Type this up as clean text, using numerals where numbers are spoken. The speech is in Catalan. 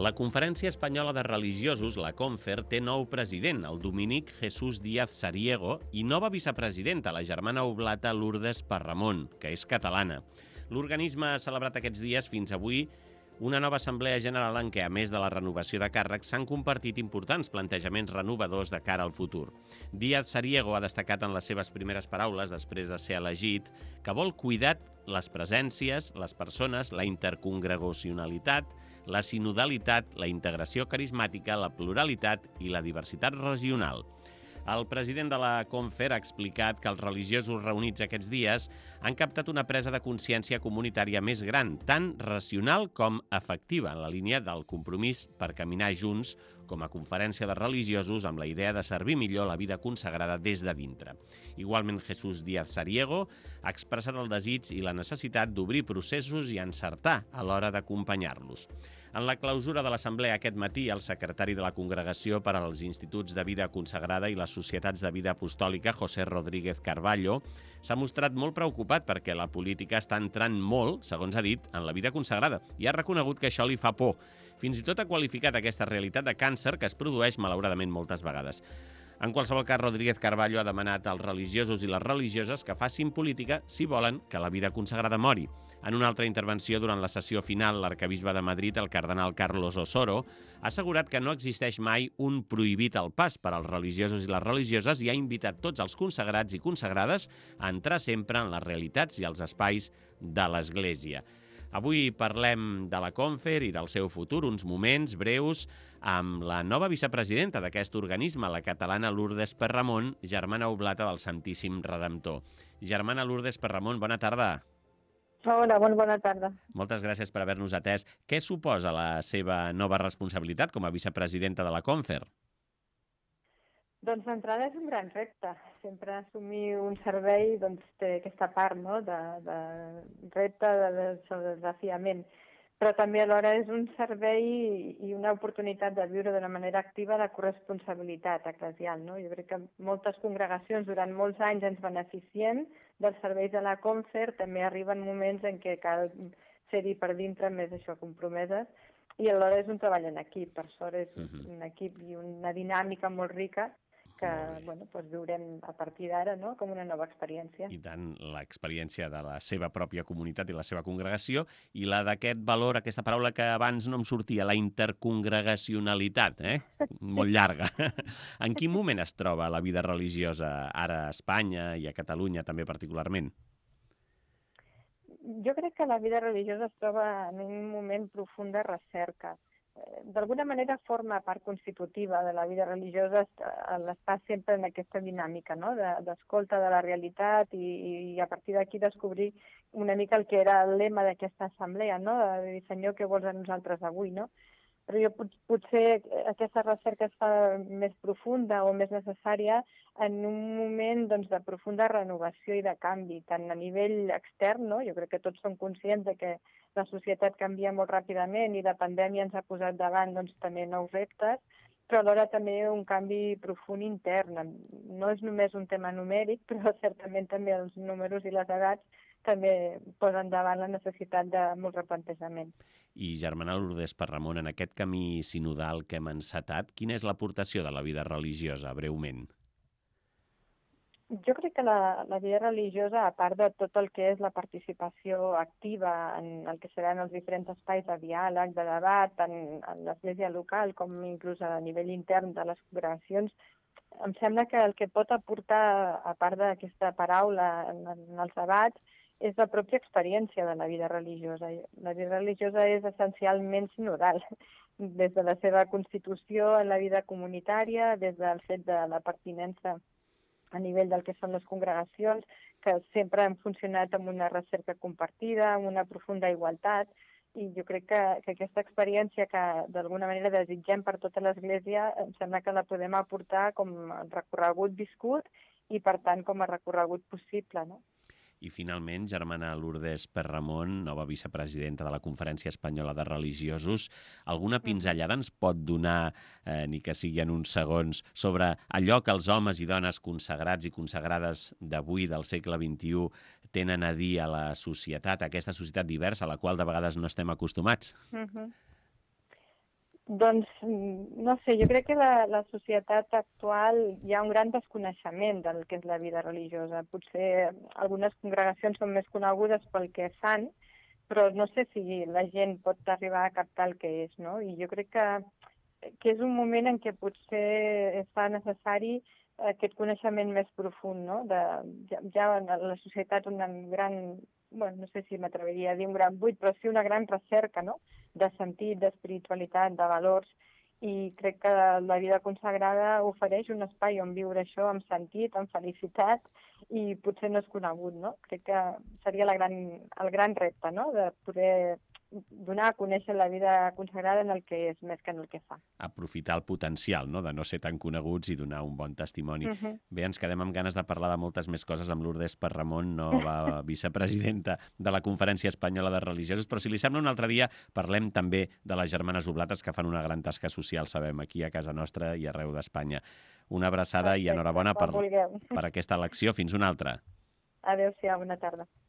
La Conferència Espanyola de Religiosos, la CONFER, té nou president, el Dominic Jesús Díaz Sariego, i nova vicepresidenta, la germana oblata Lourdes Parramon, que és catalana. L'organisme ha celebrat aquests dies fins avui una nova assemblea general en què, a més de la renovació de càrrecs, s'han compartit importants plantejaments renovadors de cara al futur. Díaz Sariego ha destacat en les seves primeres paraules, després de ser elegit, que vol cuidar les presències, les persones, la intercongregacionalitat, la sinodalitat, la integració carismàtica, la pluralitat i la diversitat regional. El president de la CONFER ha explicat que els religiosos reunits aquests dies han captat una presa de consciència comunitària més gran, tant racional com efectiva, en la línia del compromís per caminar junts com a conferència de religiosos amb la idea de servir millor la vida consagrada des de dintre. Igualment, Jesús Díaz Sariego ha expressat el desig i la necessitat d'obrir processos i encertar a l'hora d'acompanyar-los. En la clausura de l'assemblea aquest matí, el secretari de la Congregació per als Instituts de Vida Consagrada i les Societats de Vida Apostòlica, José Rodríguez Carballo, s'ha mostrat molt preocupat perquè la política està entrant molt, segons ha dit, en la vida consagrada i ha reconegut que això li fa por. Fins i tot ha qualificat aquesta realitat de càncer que es produeix malauradament moltes vegades. En qualsevol cas, Rodríguez Carballo ha demanat als religiosos i les religioses que facin política si volen que la vida consagrada mori. En una altra intervenció durant la sessió final, l'arquebisbe de Madrid, el cardenal Carlos Osoro, ha assegurat que no existeix mai un prohibit al pas per als religiosos i les religioses i ha invitat tots els consagrats i consagrades a entrar sempre en les realitats i els espais de l'Església. Avui parlem de la CONFER i del seu futur, uns moments breus, amb la nova vicepresidenta d'aquest organisme, la catalana Lourdes Parramon, germana oblata del Santíssim Redemptor. Germana Lourdes Parramon, bona tarda. Hola, bona tarda. Moltes gràcies per haver-nos atès. Què suposa la seva nova responsabilitat com a vicepresidenta de la CONFER? Doncs d'entrada és un gran repte. Sempre assumir un servei té aquesta part, no?, de repte, de desafiament. Però també alhora és un servei i una oportunitat de viure d'una manera activa la corresponsabilitat eclesial, no? Jo crec que moltes congregacions durant molts anys ens beneficiem dels serveis de la CONFER, també arriben moments en què cal ser-hi per dintre més això compromeses i alhora és un treball en equip, per sort és un equip i una dinàmica molt rica que viurem a partir d'ara, no?, com una nova experiència. I tant, l'experiència de la seva pròpia comunitat i la seva congregació i la d'aquest valor, aquesta paraula que abans no em sortia, la intercongregacionalitat, molt llarga. En quin moment es troba la vida religiosa ara a Espanya i a Catalunya també particularment? Jo crec que la vida religiosa es troba en un moment profund de recerca. D'alguna manera forma part constitutiva de la vida religiosa l'estar sempre en aquesta dinàmica, no?, d'escolta de la realitat i a partir d'aquí descobrir una mica el que era el lema d'aquesta assemblea, no?, de dir, Senyor, què vols a nosaltres avui, no? Però jo potser aquesta recerca es fa més profunda o més necessària en un moment de profunda renovació i de canvi, tant a nivell extern, no? Jo crec que tots som conscients de que la societat canvia molt ràpidament i la pandèmia ens ha posat davant també nous reptes, però alhora també un canvi profund intern. No és només un tema numèric, però certament també els números i les edats també posen davant la necessitat de molt replantejament. I germana Lourdes Parramon, en aquest camí sinodal que hem encetat, quina és l'aportació de la vida religiosa, breument? Jo crec que la vida religiosa, a part de tot el que és la participació activa en el que seran els diferents espais de diàleg, de debat, tant en l'església local com inclús a nivell intern de les congregacions, em sembla que el que pot aportar, a part d'aquesta paraula en els debats, és la pròpia experiència de la vida religiosa. La vida religiosa és essencialment sinodal, des de la seva constitució en la vida comunitària, des del fet de la pertinença a nivell del que són les congregacions, que sempre han funcionat amb una recerca compartida, amb una profunda igualtat, i jo crec que aquesta experiència que d'alguna manera desitgem per tota l'Església, em sembla que la podem aportar com a recorregut viscut i, per tant, com a recorregut possible, no? I finalment, germana Lourdes Parramon, nova vicepresidenta de la Conferència Espanyola de Religiosos, alguna pinzellada ens pot donar, ni que sigui en uns segons, sobre allò que els homes i dones consagrats i consagrades d'avui, del segle XXI, tenen a dir a la societat, a aquesta societat diversa a la qual de vegades no estem acostumats? Doncs, no sé, jo crec que la societat actual hi ha un gran desconeixement del que és la vida religiosa. Potser algunes congregacions són més conegudes pel que fan, però no sé si la gent pot arribar a captar el que és, no? I jo crec que és un moment en què potser es fa necessari aquest coneixement més profund, no? Ja en la societat una gran, bueno, no sé si m'atreviria a dir un gran buit, però sí una gran recerca, no? De sentit, d'espiritualitat, de valors, i crec que la vida consagrada ofereix un espai on viure això amb sentit, amb felicitat, i potser no és conegut, no? Crec que seria el gran repte, no? De poder donar a conèixer la vida consagrada en el que és, més que en el que fa. Aprofitar el potencial, no?, de no ser tan coneguts i donar un bon testimoni. Bé, ens quedem amb ganes de parlar de moltes més coses amb Lourdes Perramon, nova vicepresidenta de la Conferència Espanyola de Religiosos, però si li sembla un altre dia parlem també de les germanes oblates que fan una gran tasca social, sabem, aquí a casa nostra i arreu d'Espanya. Una abraçada. Perfecte, i enhorabona per aquesta elecció. Fins una altra. Adéu-siau, bona tarda.